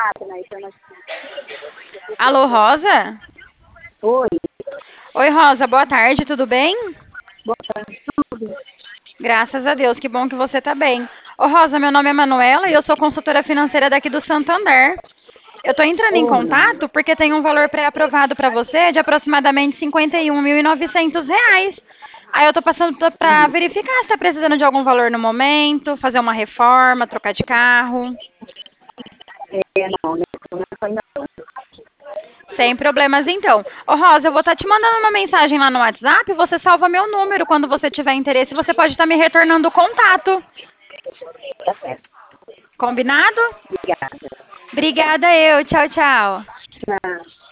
Alô, Rosa? Oi, Oi, Rosa, boa tarde, tudo bem? boa tarde, tudo. Graças a Deus, que bom que você tá bem. Ô, Rosa, meu nome é Manuela e eu sou consultora financeira daqui do Santander. Eu tô entrando em Oi, contato porque tem um valor pré-aprovado para você de aproximadamente R$ 51.900. Aí eu tô passando para verificar se tá precisando de algum valor no momento, fazer uma reforma, trocar de carro. não, nesse momento ainda não. Sem problemas, então. Ô, Rosa, eu vou estar te mandando uma mensagem lá no WhatsApp. Você salva meu número. Quando você tiver interesse, você pode estar me retornando o contato. Tá certo, Combinado? obrigada. Obrigada, eu. Tchau, tchau. Não.